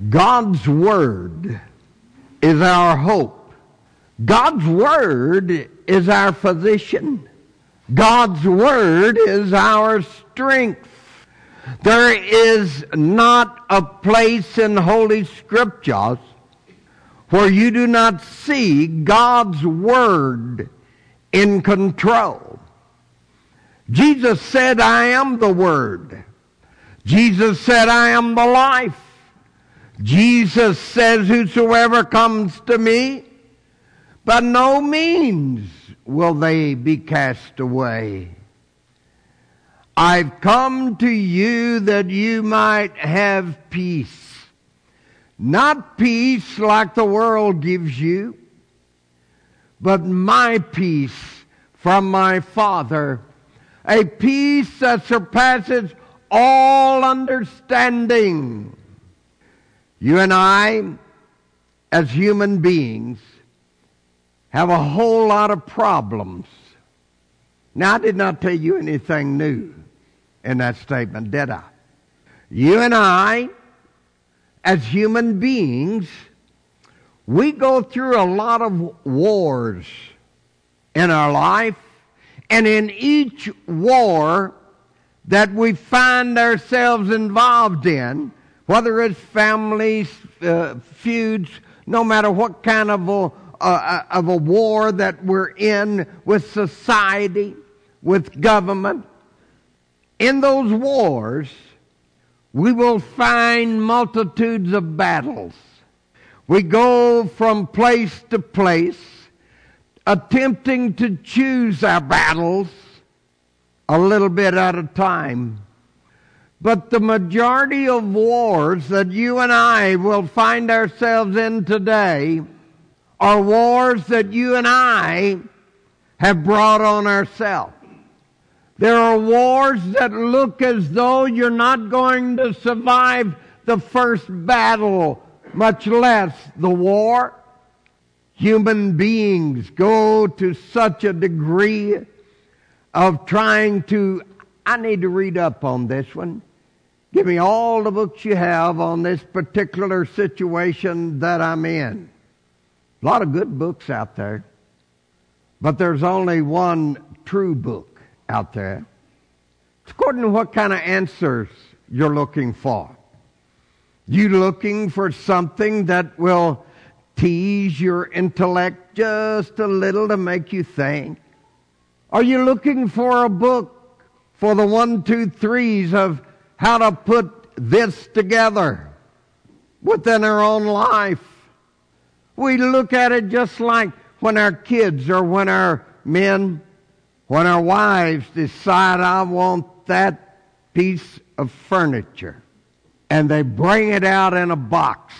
God's Word is our hope. God's Word is our physician. God's Word is our strength. There is not a place in Holy Scriptures where you do not see God's Word in control. Jesus said, I am the Word. Jesus said, I am the life. Jesus says, whosoever comes to me, by no means will they be cast away. I've come to you that you might have peace. Not peace like the world gives you, but my peace from my Father. A peace that surpasses all understanding. You and I, as human beings, have a whole lot of problems. Now, I did not tell you anything new in that statement, did I? You and I, as human beings, we go through a lot of wars in our life, and in each war that we find ourselves involved in, whether it's families, feuds, no matter what kind of a war that we're in with society, with government, in those wars, we will find multitudes of battles. We go from place to place, attempting to choose our battles a little bit at a time. But the majority of wars that you and I will find ourselves in today are wars that you and I have brought on ourselves. There are wars that look as though you're not going to survive the first battle, much less the war. Human beings go to such a degree of trying to, I need to read up on this one. Give me all the books you have on this particular situation that I'm in. A lot of good books out there, but there's only one true book out there. It's according to what kind of answers you're looking for. You looking for something that will tease your intellect just a little to make you think? Are you looking for a book for the 1, 2, 3s of how to put this together within our own life? We look at it just like when our kids or when our men, when our wives decide, I want that piece of furniture, and they bring it out in a box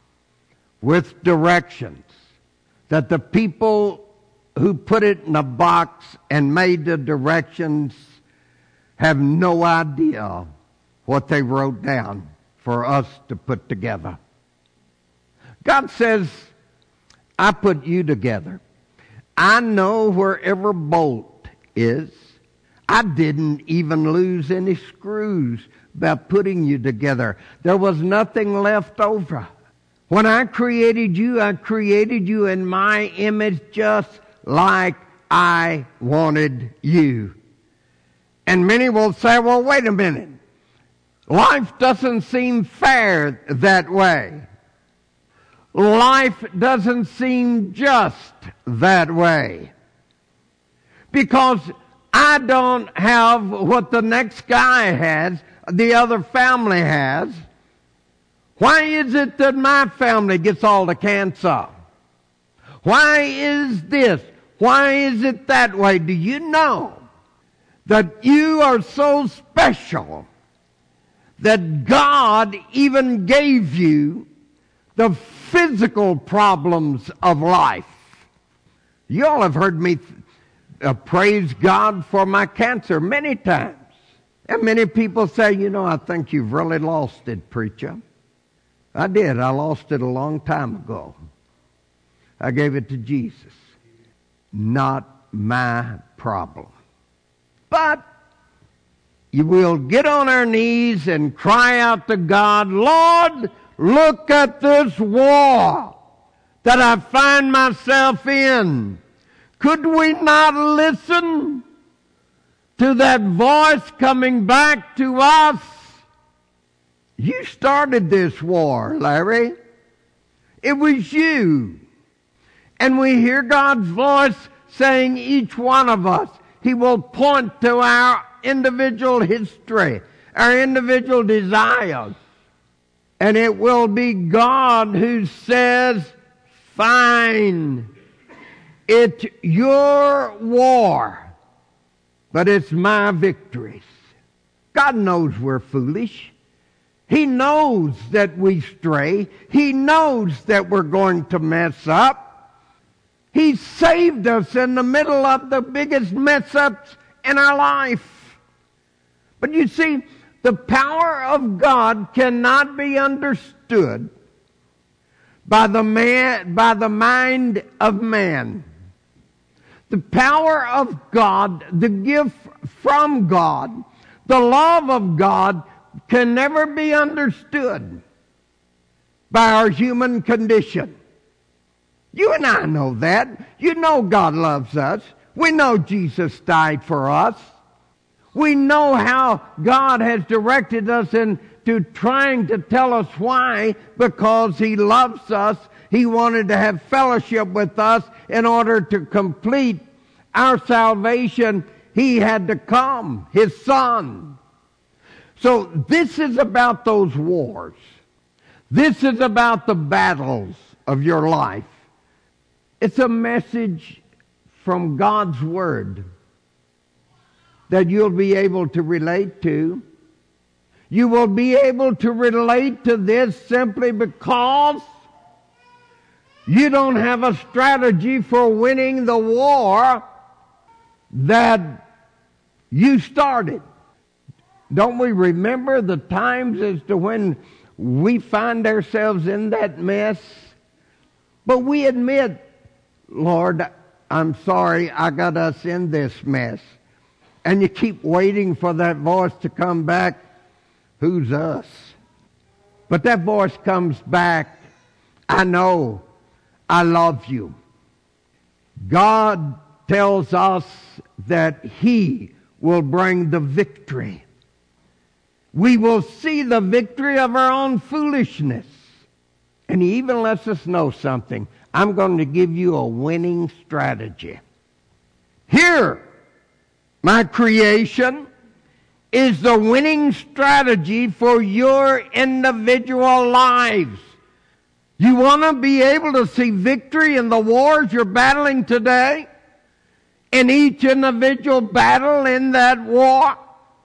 with directions that the people who put it in a box and made the directions have no idea what they wrote down for us to put together. God says, I put you together. I know where every bolt is. I didn't even lose any screws by putting you together. There was nothing left over. When I created you in my image just like I wanted you. And many will say, well, wait a minute. Life doesn't seem fair that way. Life doesn't seem just that way. Because I don't have what the next guy has, the other family has. Why is it that my family gets all the cancer? Why is this? Why is it that way? Do you know that you are so special that God even gave you the physical problems of life? You all have heard me praise God for my cancer many times. And many people say, I think you've really lost it, preacher. I did. I lost it a long time ago. I gave it to Jesus. Not my problem. But you will get on our knees and cry out to God, Lord, Look at this war that I find myself in. Could we not listen to that voice coming back to us? You started this war, Larry. It was you. And we hear God's voice saying, each one of us, He will point to our individual history, our individual desires. And it will be God who says, fine, it's your war, but it's my victories. God knows we're foolish. He knows that we stray. He knows that we're going to mess up. He saved us in the middle of the biggest mess-ups in our life. But you see, the power of God cannot be understood by the mind of man. The power of God, the gift from God, the love of God can never be understood by our human condition. You and I know that. You know God loves us. We know Jesus died for us. We know how God has directed us into trying to tell us why, because He loves us. He wanted to have fellowship with us. In order to complete our salvation, He had to come, His Son. So this is about those wars. This is about the battles of your life. It's a message from God's Word that you'll be able to relate to. You will be able to relate to this simply because you don't have a strategy for winning the war that you started. Don't we remember the times as to when we find ourselves in that mess? But we admit, Lord, I'm sorry I got us in this mess. And you keep waiting for that voice to come back. Who's us? But that voice comes back. I know. I love you. God tells us that He will bring the victory. We will see the victory of our own foolishness. And He even lets us know something. I'm going to give you a winning strategy. Here, my creation, is the winning strategy for your individual lives. You want to be able to see victory in the wars you're battling today? In each individual battle in that war?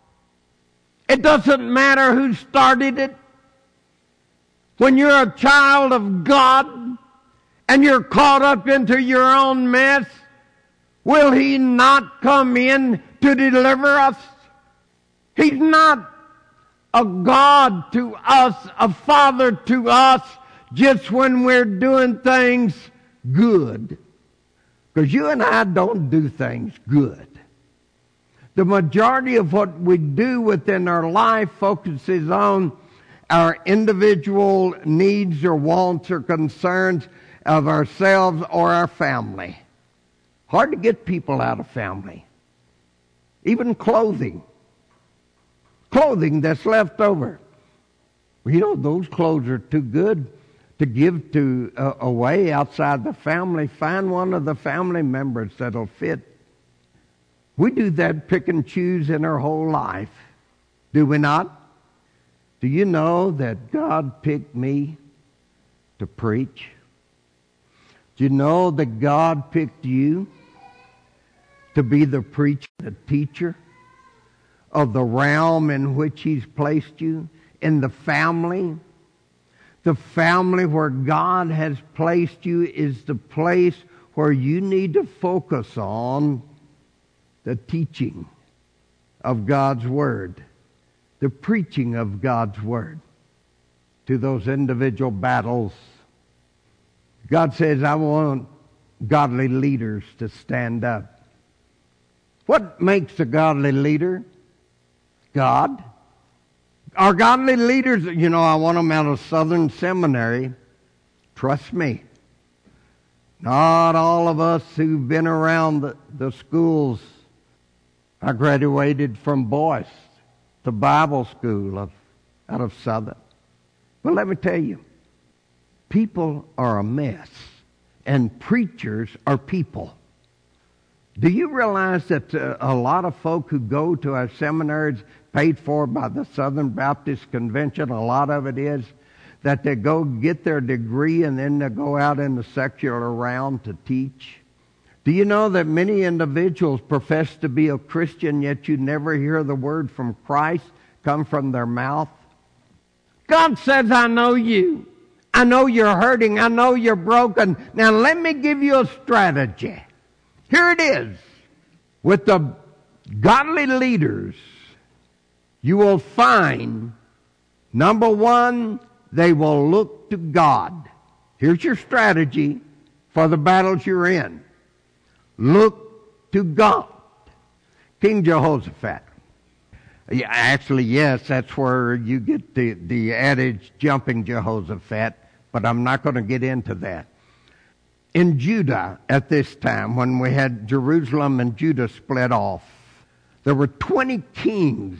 It doesn't matter who started it. When you're a child of God and you're caught up into your own mess, will He not come in to deliver us? He's not a God to us, a Father to us, just when we're doing things good. Because you and I don't do things good. The majority of what we do within our life focuses on our individual needs or wants or concerns of ourselves or our family. Hard to get people out of family. Even clothing. Clothing that's left over. Well, you know, those clothes are too good to give away outside the family. Find one of the family members that'll fit. We do that, pick and choose in our whole life. Do we not? Do you know that God picked me to preach? Do you know that God picked you to be the preacher, the teacher of the realm in which He's placed you? In the family? The family where God has placed you is the place where you need to focus on the teaching of God's Word, the preaching of God's Word to those individual battles. God says, I want godly leaders to stand up. What makes a godly leader? God. Our godly leaders, I want them out of Southern Seminary. Trust me. Not all of us who've been around the schools. I graduated from Boyce, the Bible school out of Southern. But let me tell you, people are a mess, and preachers are people. Do you realize that a lot of folk who go to our seminaries paid for by the Southern Baptist Convention, a lot of it is that they go get their degree and then they go out in the secular realm to teach? Do you know that many individuals profess to be a Christian, yet you never hear the word from Christ come from their mouth? God says, I know you. I know you're hurting. I know you're broken. Now let me give you a strategy. Here it is. With the godly leaders, you will find, number one, they will look to God. Here's your strategy for the battles you're in. Look to God. King Jehoshaphat. Yeah, actually, yes, that's where you get the adage, jumping Jehoshaphat, but I'm not going to get into that. In Judah at this time, when we had Jerusalem and Judah split off, there were 20 kings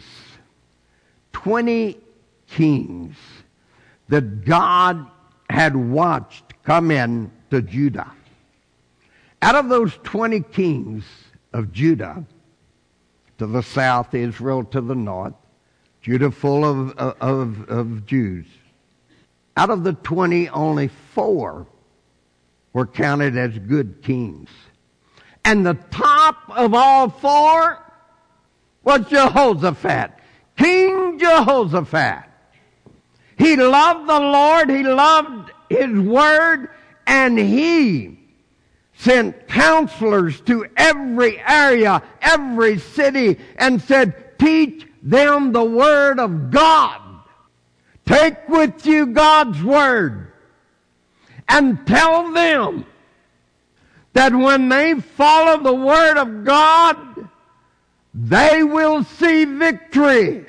that God had watched come in to Judah. Out of those 20 kings of Judah, to the south, Israel to the north, Judah full of Jews. Out of the 20, only 4 were counted as good kings. And the top of all 4 was Jehoshaphat, King Jehoshaphat. He loved the Lord, he loved His Word, and he sent counselors to every area, every city, and said, teach them the Word of God. Take with you God's Word and tell them that when they follow the Word of God, they will see victory.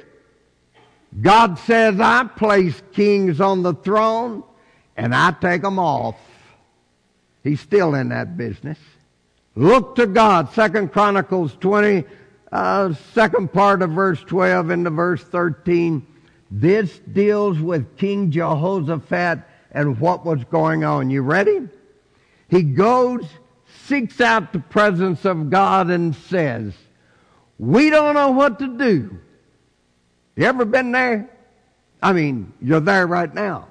God says, I place kings on the throne and I take them off. He's still in that business. Look to God. 2 Chronicles 20, second part of verse 12 into verse 13. This deals with King Jehoshaphat and what was going on. You ready? He goes, seeks out the presence of God and says, we don't know what to do. You ever been there? I mean, you're there right now.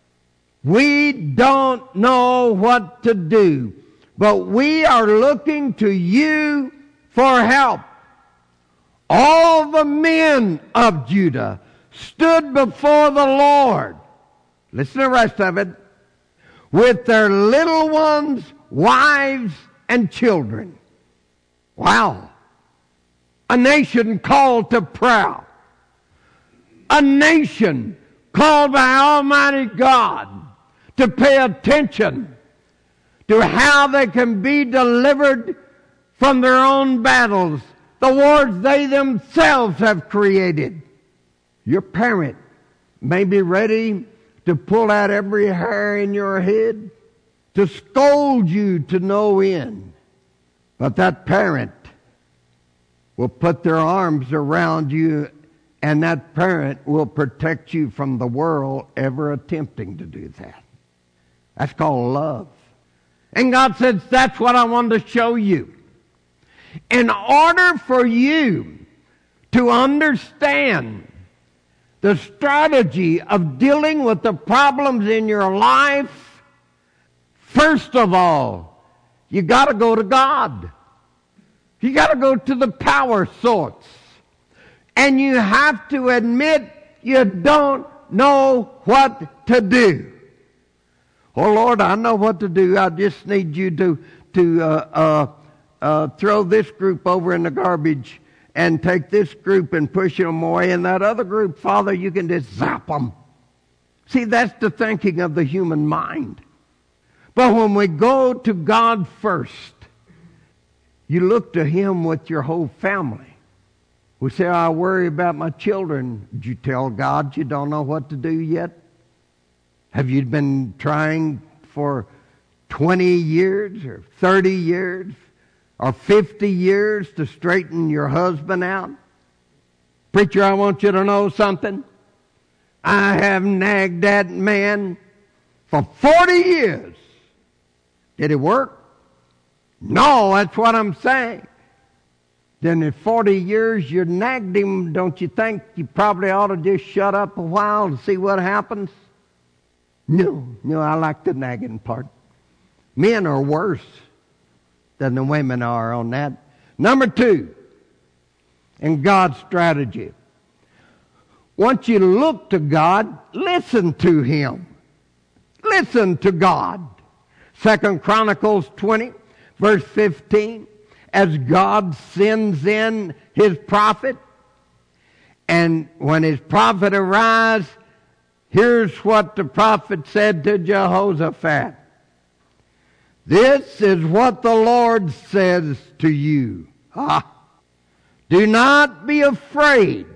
We don't know what to do, but we are looking to you for help. All the men of Judah stood before the Lord. Listen to the rest of it. With their little ones, wives, and children. Wow. A nation called to prayer. A nation called by Almighty God to pay attention to how they can be delivered from their own battles, the wars they themselves have created. Your parent may be ready to pull out every hair in your head, to scold you to no end. But that parent will put their arms around you, and that parent will protect you from the world ever attempting to do that. That's called love. And God says, that's what I wanted to show you. In order for you to understand the strategy of dealing with the problems in your life, first of all, you got to go to God. You got to go to the power source. And you have to admit you don't know what to do. Oh, Lord, I know what to do. I just need you to throw this group over in the garbage and take this group and push them away. And that other group, Father, you can just zap them. See, that's the thinking of the human mind. But when we go to God first, you look to Him with your whole family. We say, I worry about my children. Did you tell God you don't know what to do yet? Have you been trying for 20 years or 30 years or 50 years to straighten your husband out? Preacher, I want you to know something. I have nagged that man for 40 years. Did it work? No, that's what I'm saying. Then in 40 years you nagged him, don't you think you probably ought to just shut up a while to see what happens? No, I like the nagging part. Men are worse than the women are on that. Number 2, in God's strategy. Once you look to God, listen to Him. Listen to God. 2 Chronicles 20, verse 15. As God sends in His prophet, and when His prophet arrives, here's what the prophet said to Jehoshaphat. This is what the Lord says to you. Do not be afraid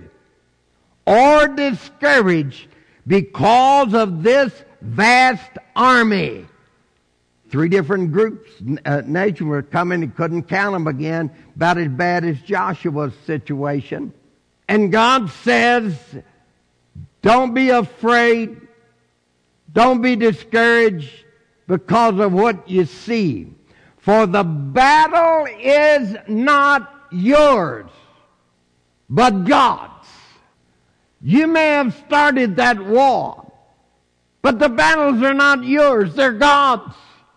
or discouraged because of this vast army. 3 different groups, nations were coming. He couldn't count them again. About as bad as Joshua's situation. And God says, don't be afraid. Don't be discouraged because of what you see. For the battle is not yours, but God's. You may have started that war, but the battles are not yours. They're God's.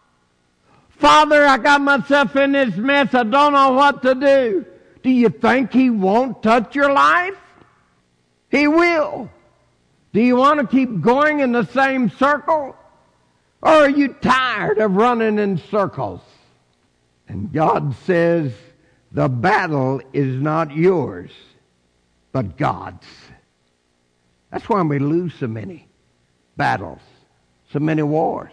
Father, I got myself in this mess. I don't know what to do. Do you think He won't touch your life? He will. Do you want to keep going in the same circle? Or are you tired of running in circles? And God says, the battle is not yours, but God's. That's why we lose so many battles, so many wars.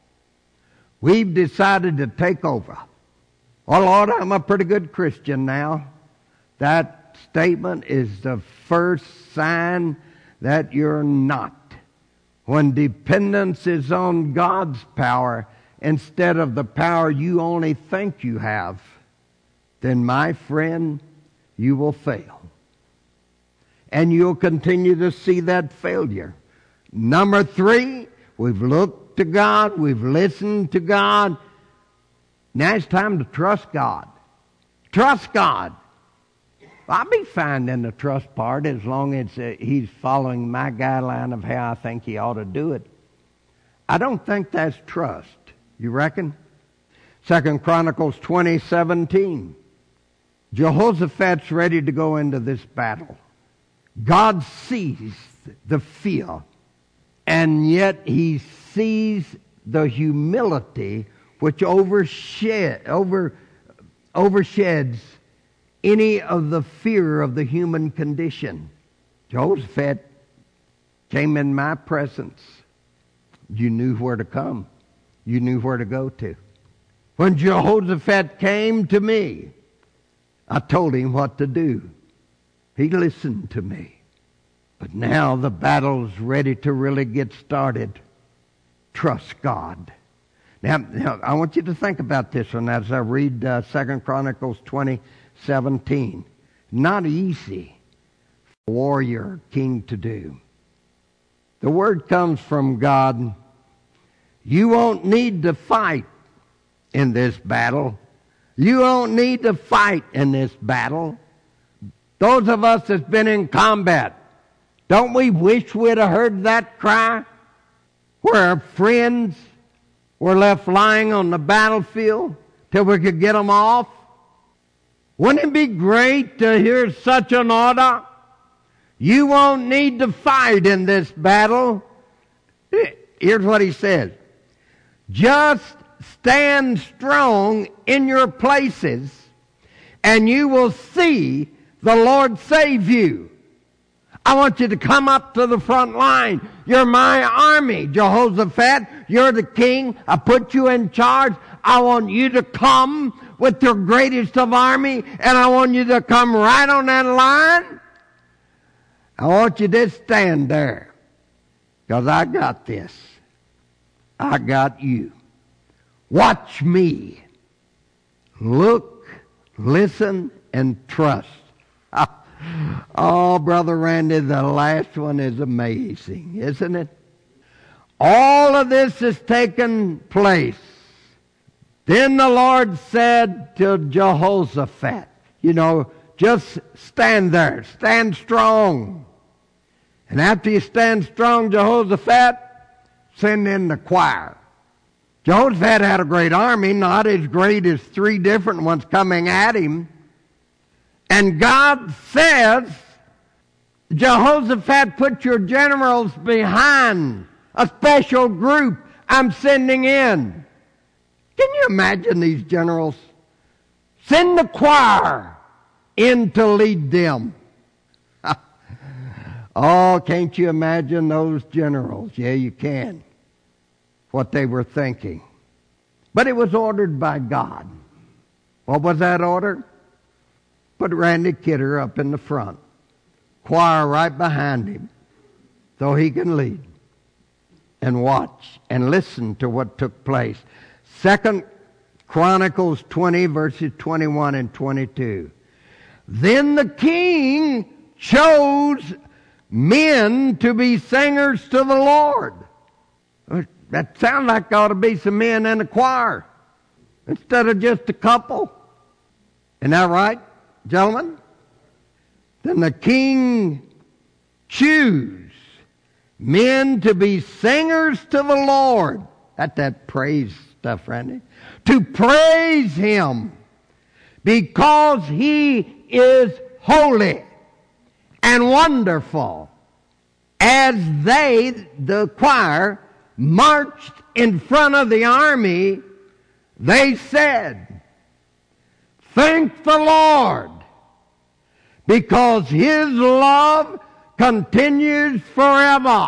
We've decided to take over. Oh, Lord, I'm a pretty good Christian now. That statement is the first sign that you're not. When dependence is on God's power instead of the power you only think you have, then, my friend, you will fail. And you'll continue to see that failure. Number 3, we've looked to God, we've listened to God. Now it's time to trust God. Trust God. I'll be fine in the trust part as long as He's following my guideline of how I think He ought to do it. I don't think that's trust. You reckon? 2 Chronicles 20:17. Jehoshaphat's ready to go into this battle. God sees the fear, and yet He sees the humility which oversheds any of the fear of the human condition. Jehoshaphat came in my presence. You knew where to come. You knew where to go to. When Jehoshaphat came to me, I told him what to do. He listened to me. But now the battle's ready to really get started. Trust God. Now, I want you to think about this one as I read 2 Chronicles 20:17. Not easy for a warrior king to do. The word comes from God. You won't need to fight in this battle. You won't need to fight in this battle. Those of us that's been in combat, don't we wish we'd have heard that cry where our friends were left lying on the battlefield till we could get them off? Wouldn't it be great to hear such an order? You won't need to fight in this battle. Here's what he says. Just stand strong in your places, and you will see the Lord save you. I want you to come up to the front line. You're my army, Jehoshaphat. You're the king. I put you in charge. I want you to come with your greatest of army, and I want you to come right on that line. I want you to stand there, because I got this. I got you. Watch me. Look, listen, and trust. Oh, Brother Randy, the last one is amazing, isn't it? All of this has taken place. Then the Lord said to Jehoshaphat, just stand there, stand strong. And after you stand strong, Jehoshaphat, send in the choir. Jehoshaphat had a great army, not as great as 3 different ones coming at him. And God says, Jehoshaphat, put your generals behind a special group I'm sending in. Can you imagine these generals? Send the choir in to lead them. Oh, can't you imagine those generals? Yeah, you can. What they were thinking. But it was ordered by God. What was that order? Put Randy Kidder up in the front. Choir right behind him so he can lead. And watch and listen to what took place. 2 Chronicles 20, verses 21 and 22. Then the king chose men to be singers to the Lord. That sounds like there ought to be some men in the choir instead of just a couple. Isn't that right, gentlemen? Then the king chose men to be singers to the Lord. That's that praise stuff, Randy. To praise Him because He is holy and wonderful. As they, the choir, marched in front of the army, they said, "Thank the Lord, because His love continues forever."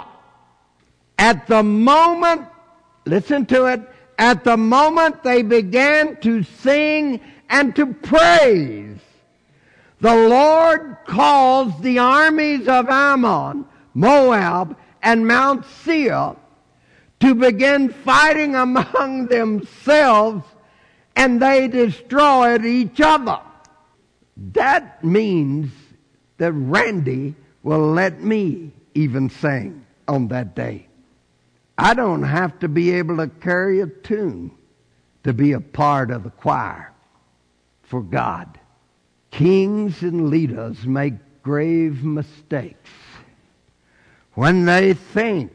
At the moment, listen to it, at the moment they began to sing and to praise, the Lord caused the armies of Ammon, Moab, and Mount Seir to begin fighting among themselves, and they destroyed each other. That means that Randy will let me even sing on that day. I don't have to be able to carry a tune to be a part of the choir for God. Kings and leaders make grave mistakes when they think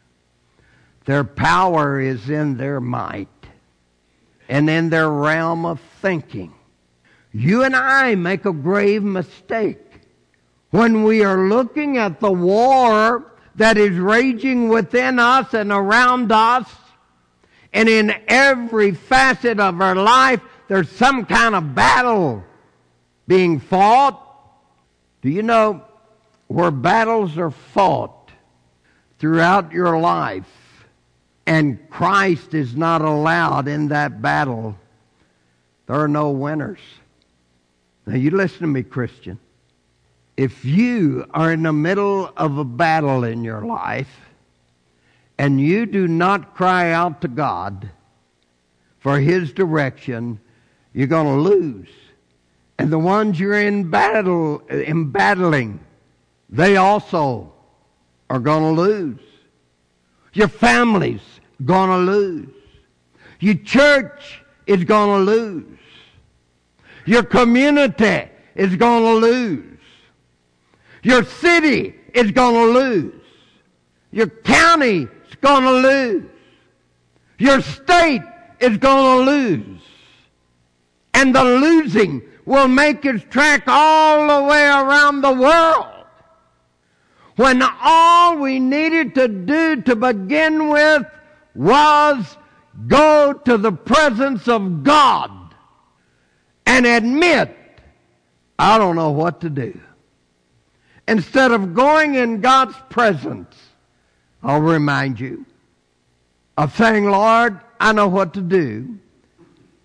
their power is in their might and in their realm of thinking. You and I make a grave mistake when we are looking at the war that is raging within us and around us, and in every facet of our life there's some kind of battle being fought. Do you know where battles are fought throughout your life and Christ is not allowed in that battle, there are no winners? Now you listen to me, Christian. If you are in the middle of a battle in your life and you do not cry out to God for His direction, you're going to lose. And the ones you're battling, they also are going to lose. Your family's going to lose. Your church is going to lose. Your community is going to lose. Your city is going to lose. Your county is going to lose. Your state is going to lose. And the losing will make its track all the way around the world. When all we needed to do to begin with was go to the presence of God and admit, I don't know what to do. Instead of going in God's presence, I'll remind you of saying, Lord, I know what to do.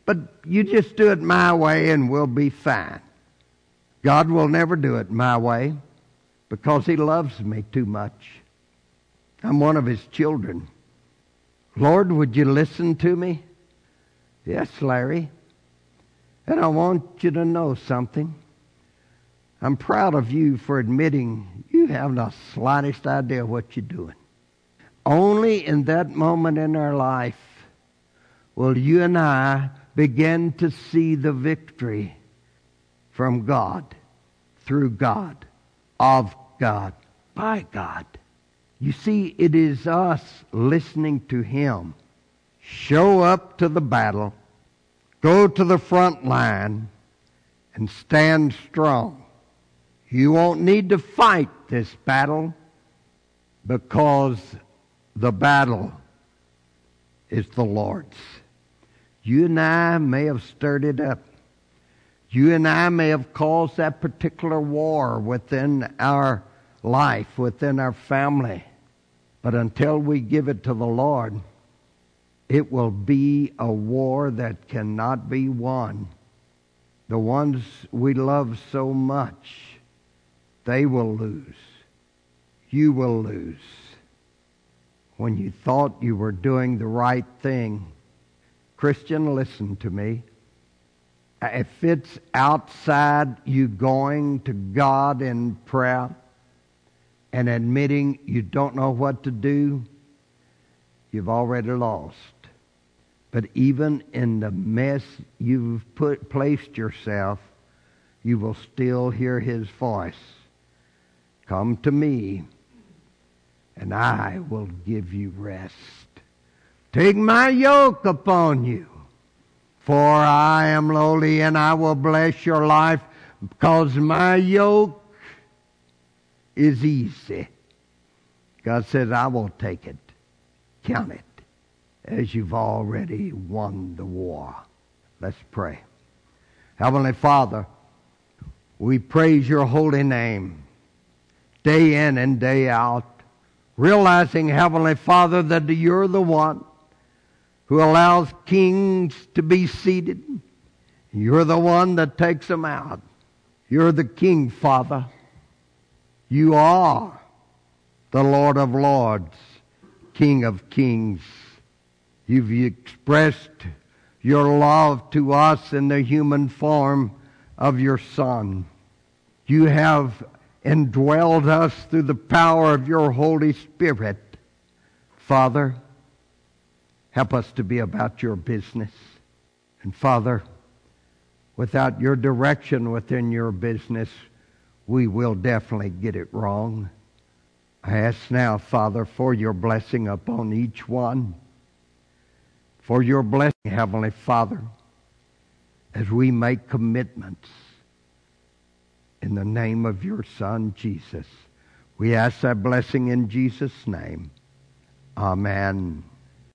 but you just do it my way and we'll be fine. God will never do it my way because He loves me too much. I'm one of His children. Lord, would you listen to me? Yes, Larry. And I want you to know something. I'm proud of you for admitting you haven't the slightest idea what you're doing. Only in that moment in our life will you and I begin to see the victory from God, through God, of God, by God. You see, it is us listening to Him. Show up to the battle, go to the front line, and stand strong. You won't need to fight this battle because the battle is the Lord's. You and I may have stirred it up. You and I may have caused that particular war within our life, within our family. But until we give it to the Lord, it will be a war that cannot be won. The ones we love so much, they will lose. You will lose. When you thought you were doing the right thing, Christian, listen to me. If it's outside you going to God in prayer and admitting you don't know what to do, you've already lost. But even in the mess you've placed yourself, you will still hear His voice. Come to me, and I will give you rest. Take my yoke upon you, for I am lowly, and I will bless your life, because my yoke is easy. God says, I will take it. Count it as you've already won the war. Let's pray. Heavenly Father, we praise your holy name day in and day out, realizing, Heavenly Father, that you're the one who allows kings to be seated. You're the one that takes them out. You're the King, Father. You are the Lord of Lords, King of Kings. You've expressed your love to us in the human form of your Son. You have indwelled us through the power of your Holy Spirit. Father, help us to be about your business. And Father, without your direction within your business, we will definitely get it wrong. I ask now, Father, for your blessing upon each one. For your blessing, Heavenly Father, as we make commitments in the name of your Son, Jesus. We ask that blessing in Jesus' name. Amen.